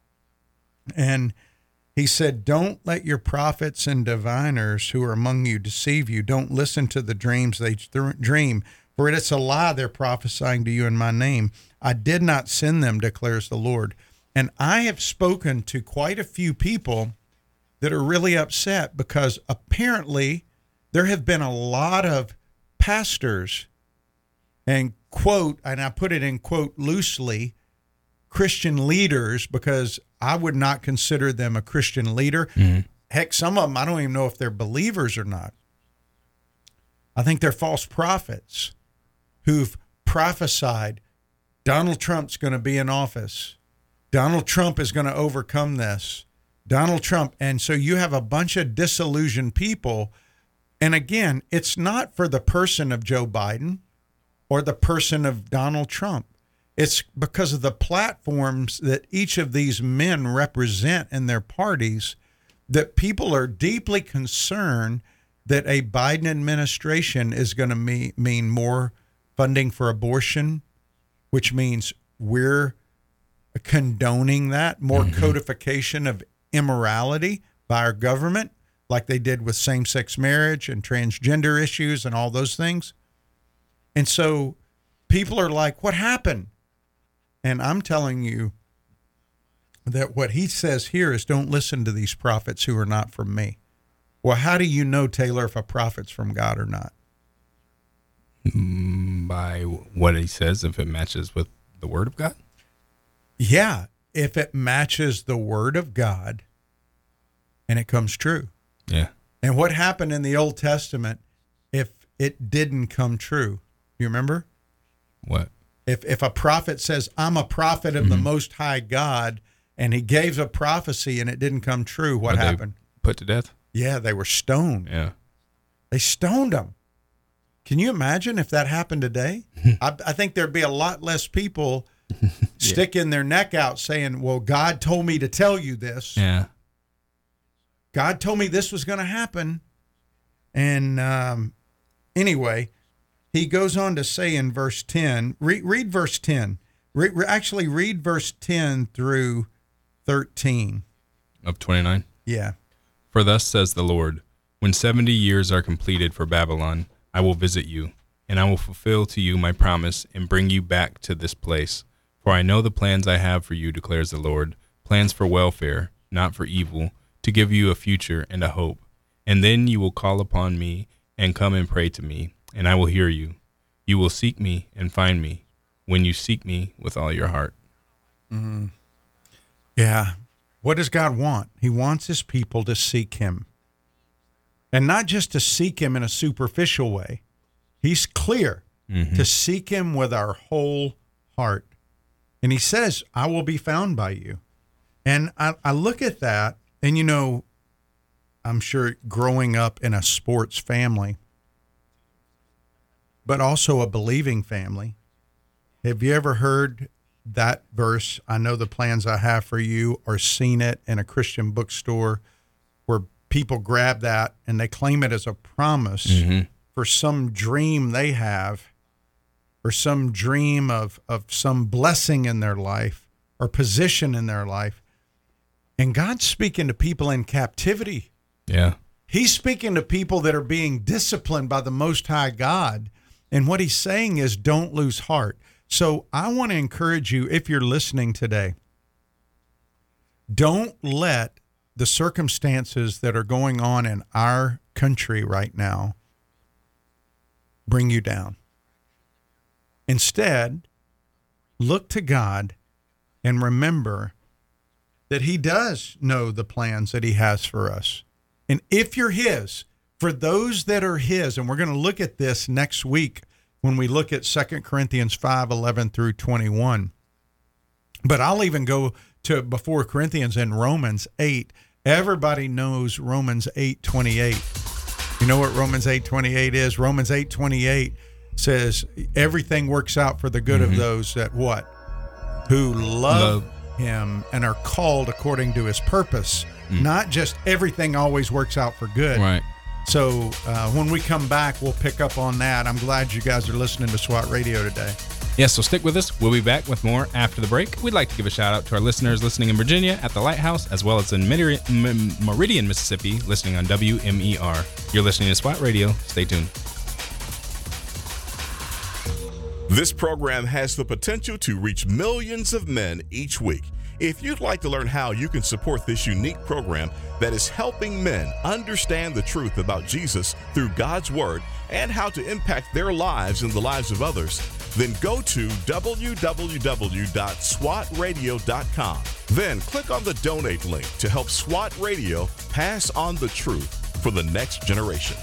And he said, don't let your prophets and diviners who are among you deceive you. Don't listen to the dreams they th- dream, for it's a lie they're prophesying to you in my name. I did not send them, declares the Lord. And I have spoken to quite a few people that are really upset because apparently there have been a lot of pastors and quote, and I put it in quote loosely, Christian leaders, because I would not consider them a Christian leader. Mm-hmm. Heck, some of them, I don't even know if they're believers or not. I think they're false prophets who've prophesied Donald Trump's going to be in office. Donald Trump is going to overcome this. Donald Trump. And so you have a bunch of disillusioned people. And again, it's not for the person of Joe Biden or the person of Donald Trump. It's because of the platforms that each of these men represent in their parties that people are deeply concerned that a Biden administration is going to me- mean more funding for abortion, which means we're condoning that, more mm-hmm. codification of immorality by our government, like they did with same-sex marriage and transgender issues and all those things. And so people are like, what happened? And I'm telling you that what he says here is don't listen to these prophets who are not from me. Well, how do you know, Taylor, if a prophet's from God or not? By what he says, if it matches with the word of God? Yeah, if it matches the word of God and it comes true. Yeah. And what happened in the Old Testament if it didn't come true? You remember? What? If if a prophet says, I'm a prophet of mm-hmm. the Most High God, and he gave a prophecy and it didn't come true, what Were happened? They put to death? Yeah, they were stoned. Yeah. They stoned them. Can you imagine if that happened today? I, I think there'd be a lot less people yeah. sticking their neck out saying, well, God told me to tell you this. Yeah. God told me this was going to happen. And um, anyway, he goes on to say in verse ten, re- read verse ten. Re- re- actually, read verse ten through thirteen. Of twenty-nine? Yeah. For thus says the Lord, when seventy years are completed for Babylon, I will visit you, and I will fulfill to you my promise and bring you back to this place. For I know the plans I have for you, declares the Lord, plans for welfare, not for evil, to give you a future and a hope. And then you will call upon me and come and pray to me, and I will hear you. You will seek me and find me when you seek me with all your heart. Mm-hmm. Yeah. What does God want? He wants his people to seek him. And not just to seek him in a superficial way. He's clear mm-hmm. to seek him with our whole heart. And he says, I will be found by you. And I, I look at that, and you know, I'm sure growing up in a sports family, but also a believing family. Have you ever heard that verse, I know the plans I have for you, or seen it in a Christian bookstore where people grab that and they claim it as a promise mm-hmm. for some dream they have, or some dream of, of some blessing in their life or position in their life. And God's speaking to people in captivity. Yeah. He's speaking to people that are being disciplined by the Most High God. And what he's saying is, don't lose heart. So I want to encourage you, if you're listening today, don't let the circumstances that are going on in our country right now bring you down. Instead, look to God and remember that he does know the plans that he has for us. And if you're his, for those that are his, and we're going to look at this next week when we look at Second Corinthians five, eleven through twenty-one. But I'll even go to before Corinthians in Romans eight. Everybody knows Romans eight twenty-eight. You know what Romans eight twenty-eight is? Romans eight twenty-eight says everything works out for the good mm-hmm. of those that what? Who love, love him and are called according to his purpose. Mm. Not just everything always works out for good. Right. So uh, when we come back, we'll pick up on that. I'm glad you guys are listening to SWAT Radio today. Yes, so stick with us. We'll be back with more after the break. We'd like to give a shout out to our listeners listening in Virginia at the Lighthouse, as well as in Meridian, Mississippi, listening on W M E R. You're listening to SWAT Radio. Stay tuned. This program has the potential to reach millions of men each week. If you'd like to learn how you can support this unique program that is helping men understand the truth about Jesus through God's Word and how to impact their lives and the lives of others, then go to w w w dot swat radio dot com. Then click on the donate link to help SWAT Radio pass on the truth for the next generation.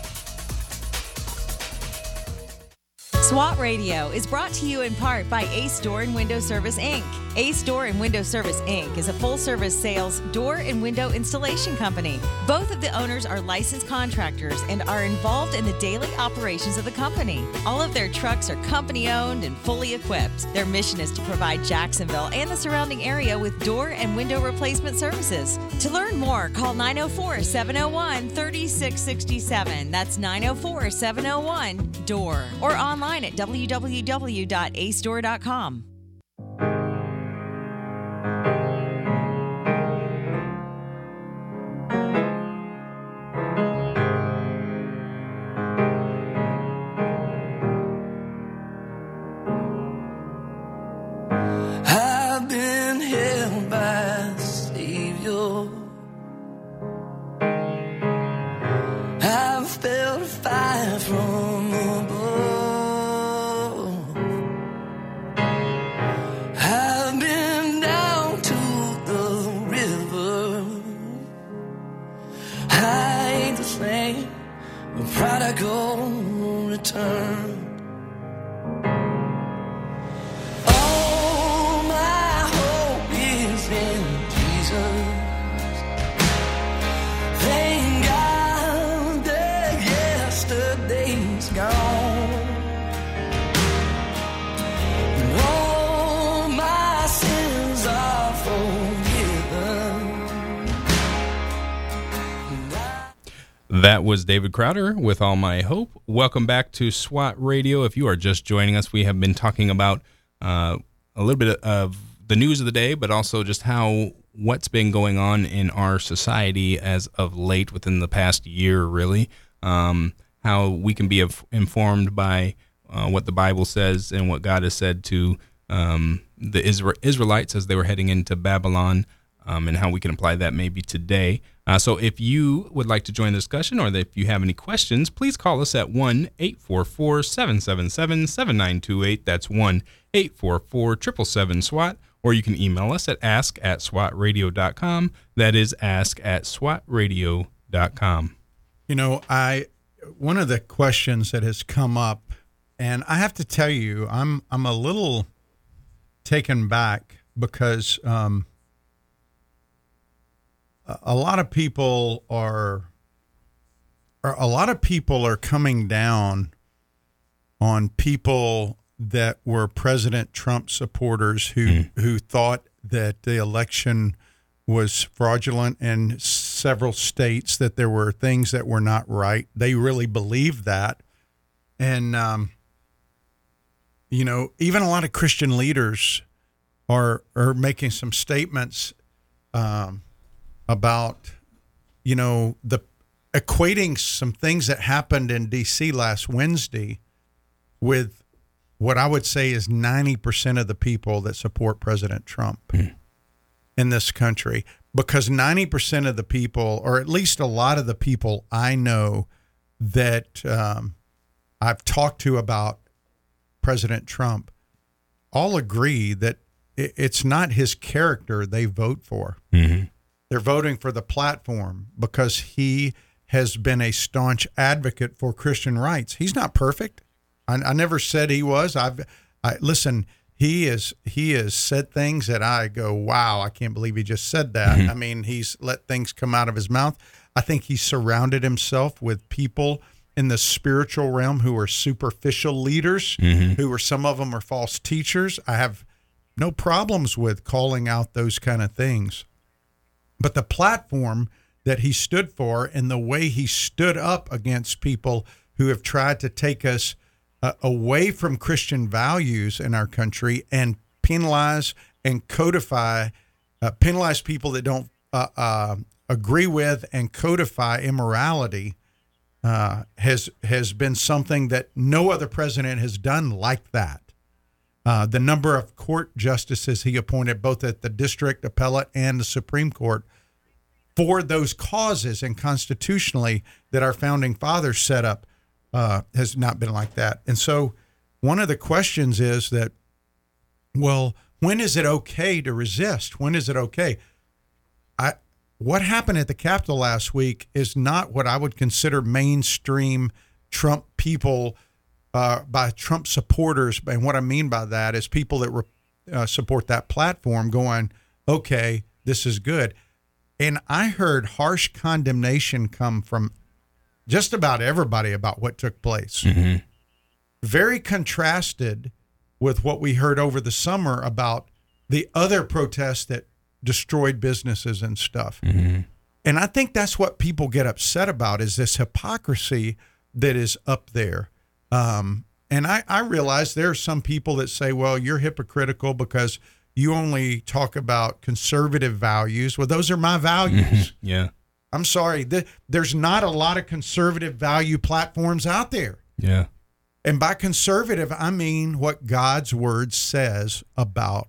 SWAT Radio is brought to you in part by Ace Door and Window Service, Incorporated. Ace Door and Window Service, Incorporated is a full-service sales door and window installation company. Both of the owners are licensed contractors and are involved in the daily operations of the company. All of their trucks are company-owned and fully equipped. Their mission is to provide Jacksonville and the surrounding area with door and window replacement services. To learn more, call nine oh four, seven oh one, three six six seven. That's nine oh four, seven oh one, D O O R. Or online at w w w dot ace door dot com. I've been held by a Savior. I've felt a fire from above. I've been down to the river. I ain't the same, a prodigal return. That was David Crowder with All My Hope. Welcome back to SWAT Radio. If you are just joining us, we have been talking about uh, a little bit of the news of the day, but also just how what's been going on in our society as of late within the past year, really. Um, how we can be af- informed by uh, what the Bible says and what God has said to um, the Isra- Israelites as they were heading into Babylon, um, and how we can apply that maybe today. Uh, so if you would like to join the discussion, or if you have any questions, please call us at one eight four four, seven seven seven, seven nine two eight. That's one eight four four, seven seven seven, SWAT. Or you can email us at ask at swat radio dot com. That is ask at swat radio dot com. You know, I one of the questions that has come up, and I have to tell you, I'm I'm a little taken back because um, a lot of people are, are a lot of people are coming down on people that were President Trump supporters who mm. who thought that the election was fraudulent in several states, that there were things that were not right. They really believed that. And, um, you know, even a lot of Christian leaders are are making some statements um, about, you know, the equating some things that happened in D C last Wednesday with what I would say is ninety percent of the people that support President Trump mm. in this country, because ninety percent of the people, or at least a lot of the people I know that um, I've talked to about President Trump, all agree that it's not his character they vote for. Mm-hmm. They're voting for the platform because he has been a staunch advocate for Christian rights. He's not perfect. I, I never said he was. I've, I listen. He is. He has said things that I go, wow, I can't believe he just said that. Mm-hmm. I mean, he's let things come out of his mouth. I think he surrounded himself with people in the spiritual realm who are superficial leaders, mm-hmm. who are, some of them are false teachers. I have no problems with calling out those kind of things. But the platform that he stood for and the way he stood up against people who have tried to take us uh, away from Christian values in our country and penalize and codify, uh, penalize people that don't uh, uh, agree with and codify immorality uh, has has been something that no other president has done like that. Uh, the number of court justices he appointed, both at the district, appellate, and the Supreme Court, for those causes and constitutionally that our founding fathers set up, uh, has not been like that. And so one of the questions is that, well, when is it okay to resist? When is it okay? I what happened at the Capitol last week is not what I would consider mainstream Trump people, uh, by Trump supporters. And what I mean by that is people that re, uh, support that platform going, okay, this is good. And I heard harsh condemnation come from just about everybody about what took place. Mm-hmm. Very contrasted with what we heard over the summer about the other protests that destroyed businesses and stuff. Mm-hmm. And I think that's what people get upset about, is this hypocrisy that is up there. Um, and I, I realize there are some people that say, well, you're hypocritical because you only talk about conservative values. Well, those are my values. Yeah. I'm sorry. Th- there's not a lot of conservative value platforms out there. Yeah. And by conservative, I mean what God's word says about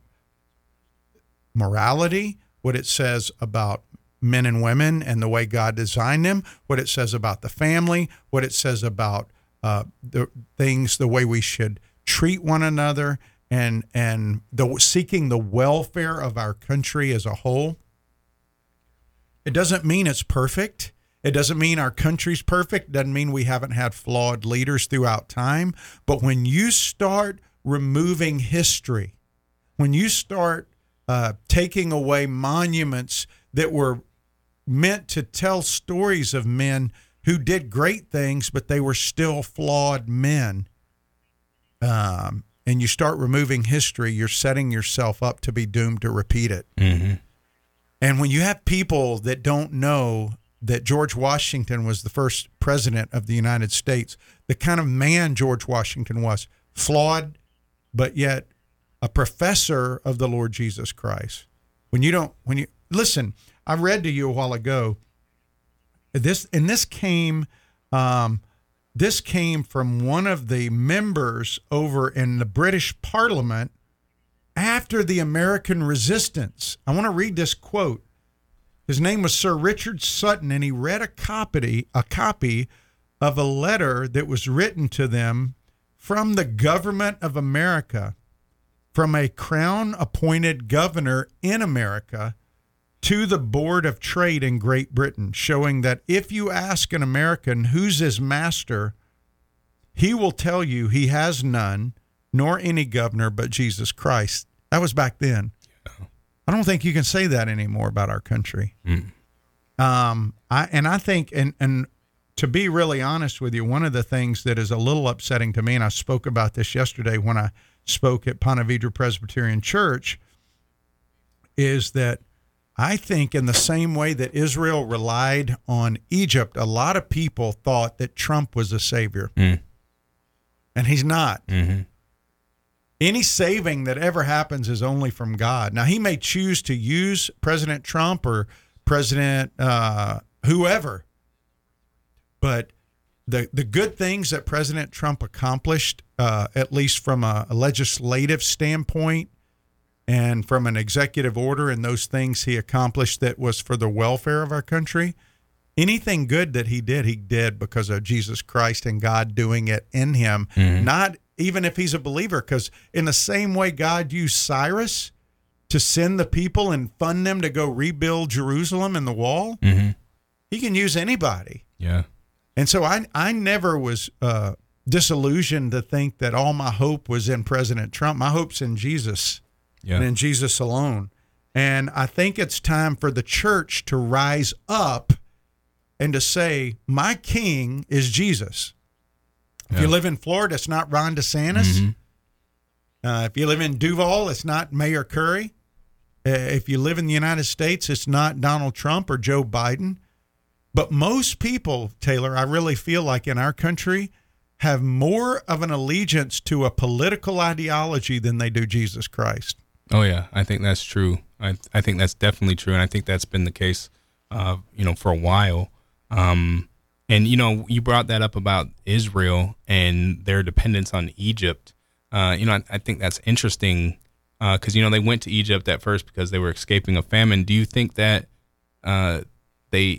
morality, what it says about men and women and the way God designed them, what it says about the family, what it says about uh, the things, the way we should treat one another, and and the seeking the welfare of our country as a whole. It doesn't mean it's perfect. It doesn't mean our country's perfect. It doesn't mean we haven't had flawed leaders throughout time. But when you start removing history, when you start uh, taking away monuments that were meant to tell stories of men who did great things, but they were still flawed men, um, and you start removing history, you're setting yourself up to be doomed to repeat it. Mm-hmm. And when you have people that don't know that George Washington was the first president of the United States, the kind of man George Washington was, flawed, but yet a professor of the Lord Jesus Christ. When you don't, when you, listen, I read to you a while ago, this, and this came, um, this came from one of the members over in the British Parliament after the American resistance. I want to read this quote. His name was Sir Richard Sutton, and he read a copy, a copy of a letter that was written to them from the government of America, from a crown-appointed governor in America to the Board of Trade in Great Britain, showing that if you ask an American who's his master, he will tell you he has none, nor any governor but Jesus Christ. That was back then. Yeah. I don't think you can say that anymore about our country. Mm. Um, I and I think, and and to be really honest with you, one of the things that is a little upsetting to me, and I spoke about this yesterday when I spoke at Ponte Vedra Presbyterian Church, is that I think in the same way that Israel relied on Egypt, a lot of people thought that Trump was a savior. Mm. And he's not. Mm-hmm. Any saving that ever happens is only from God. Now, he may choose to use President Trump or President uh, whoever, but the the good things that President Trump accomplished, uh, at least from a, a legislative standpoint and from an executive order and those things he accomplished that was for the welfare of our country, anything good that he did, he did because of Jesus Christ and God doing it in him, mm-hmm. not even if he's a believer, because in the same way God used Cyrus to send the people and fund them to go rebuild Jerusalem and the wall, mm-hmm. he can use anybody. Yeah. And so I I never was uh, disillusioned to think that all my hope was in President Trump. My hope's in Jesus yeah. and in Jesus alone. And I think it's time for the church to rise up and to say, my king is Jesus. If Yeah. you live in Florida, it's not Ron DeSantis. Mm-hmm. Uh, if you live in Duval, it's not Mayor Curry. Uh, if you live in the United States, it's not Donald Trump or Joe Biden. But most people, Taylor, I really feel like in our country, have more of an allegiance to a political ideology than they do Jesus Christ. Oh, yeah. I think that's true. I I think that's definitely true. And I think that's been the case, uh, you know, for a while. Um And, you know, you brought that up about Israel and their dependence on Egypt. Uh, you know, I, I think that's interesting because, uh, you know, they went to Egypt at first because they were escaping a famine. Do you think that uh, they,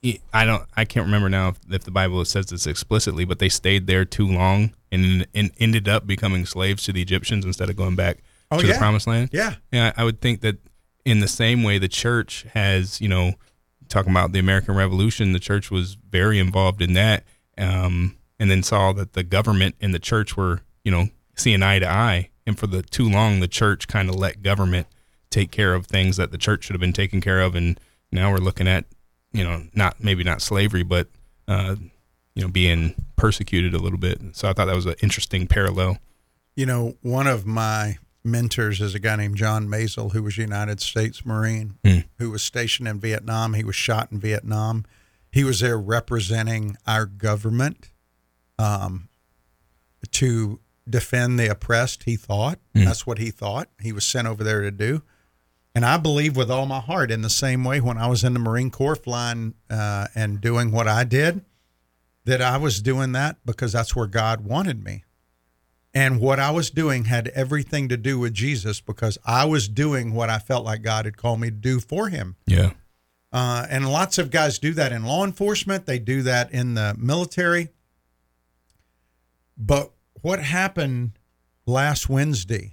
I don't. I can't remember now if, if the Bible says this explicitly, but they stayed there too long and, and ended up becoming slaves to the Egyptians instead of going back oh, to yeah. the Promised Land. Yeah, yeah. I would think that in the same way, the church has, you know, talking about the American Revolution, the church was very involved in that, um, and then saw that the government and the church were, you know, seeing eye to eye, and for the too long, the church kind of let government take care of things that the church should have been taking care of, and now we're looking at, you know, not maybe not slavery, but, uh, you know, being persecuted a little bit. So I thought that was an interesting parallel. You know, one of my mentors is a guy named John Mazel, who was a United States Marine, mm. who was stationed in Vietnam. He was shot in Vietnam. He was there representing our government um, to defend the oppressed, he thought. Mm. That's what he thought. He was sent over there to do. And I believe with all my heart, in the same way when I was in the Marine Corps flying uh, and doing what I did, that I was doing that because that's where God wanted me. And what I was doing had everything to do with Jesus because I was doing what I felt like God had called me to do for him. Yeah. Uh, and lots of guys do that in law enforcement. They do that in the military. But what happened last Wednesday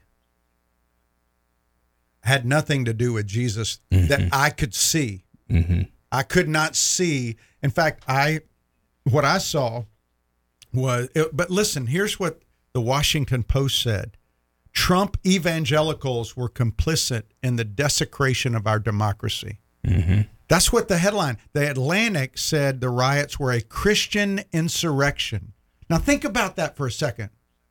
had nothing to do with Jesus mm-hmm. that I could see. Mm-hmm. I could not see. In fact, I what I saw was, it, but listen, here's what the Washington Post said. Trump evangelicals were complicit in the desecration of our democracy. Mm-hmm. That's what the headline. The Atlantic said the riots were a Christian insurrection. Now think about that for a second.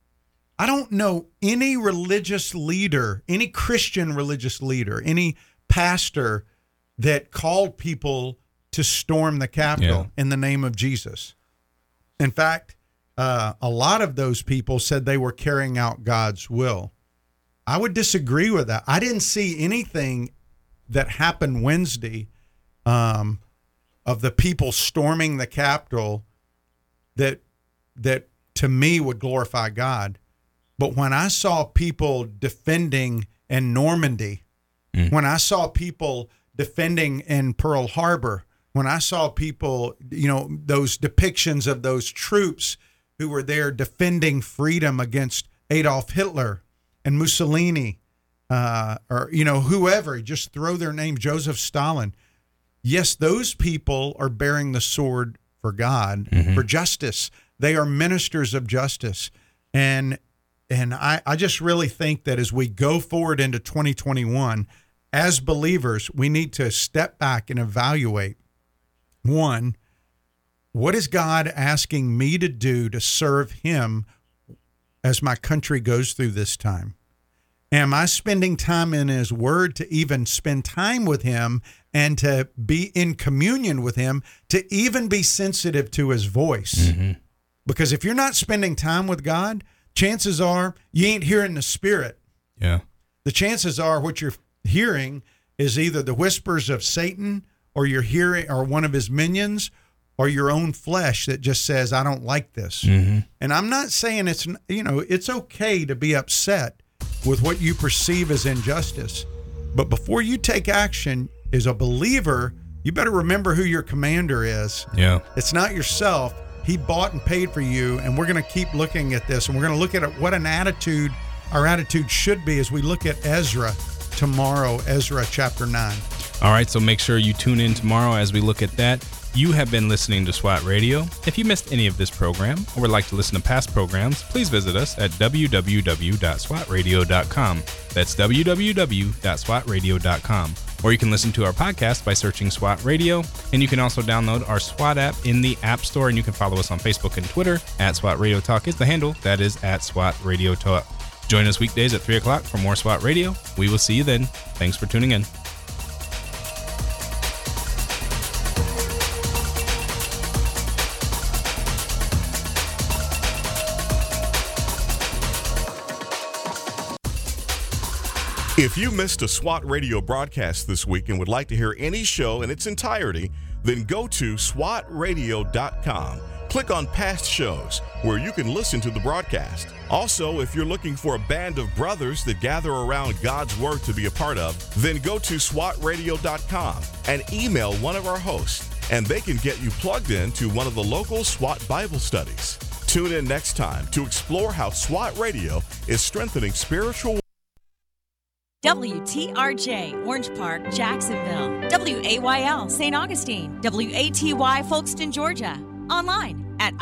I don't know any religious leader, any Christian religious leader, any pastor that called people to storm the Capitol yeah. in the name of Jesus. In fact, uh, a lot of those people said they were carrying out God's will. I would disagree with that. I didn't see anything that happened Wednesday um, of the people storming the Capitol that that to me would glorify God. But when I saw people defending in Normandy, mm. when I saw people defending in Pearl Harbor, when I saw people, you know, those depictions of those troops who were there defending freedom against Adolf Hitler and Mussolini, uh, or, you know, whoever, just throw their name, Joseph Stalin. Yes, those people are bearing the sword for God, mm-hmm. for justice. They are ministers of justice. And And I, I just really think that as we go forward into twenty twenty-one, as believers, we need to step back and evaluate, one, what is God asking me to do to serve him as my country goes through this time? Am I spending time in his word to even spend time with him and to be in communion with him, to even be sensitive to his voice? Mm-hmm. Because if you're not spending time with God, chances are you ain't hearing the Spirit. Yeah. The chances are what you're hearing is either the whispers of Satan, or you're hearing, or one of his minions, or your own flesh that just says, I don't like this. Mm-hmm. And I'm not saying it's, you know, it's okay to be upset with what you perceive as injustice. But before you take action as a believer, you better remember who your commander is. Yeah. It's not yourself. He bought and paid for you, and we're going to keep looking at this, and we're going to look at what an attitude, our attitude should be as we look at Ezra tomorrow, Ezra chapter nine. All right, so make sure you tune in tomorrow as we look at that. You have been listening to SWAT Radio. If you missed any of this program or would like to listen to past programs, please visit us at w w w dot swat radio dot com. That's w w w dot swat radio dot com. Or you can listen to our podcast by searching SWAT Radio, and you can also download our SWAT app in the App Store, and you can follow us on Facebook and Twitter. At SWAT Radio Talk is the handle. That is at SWAT Radio Talk. Join us weekdays at three o'clock for more SWAT Radio. We will see you then. Thanks for tuning in. If you missed a SWAT Radio broadcast this week and would like to hear any show in its entirety, then go to swat radio dot com. Click on past shows where you can listen to the broadcast. Also, if you're looking for a band of brothers that gather around God's Word to be a part of, then go to swat radio dot com and email one of our hosts and they can get you plugged in to one of the local SWAT Bible studies. Tune in next time to explore how SWAT Radio is strengthening spiritual. W T R J, Orange Park, Jacksonville. W A Y L, Saint Augustine. W A T Y, Folkston, Georgia. Online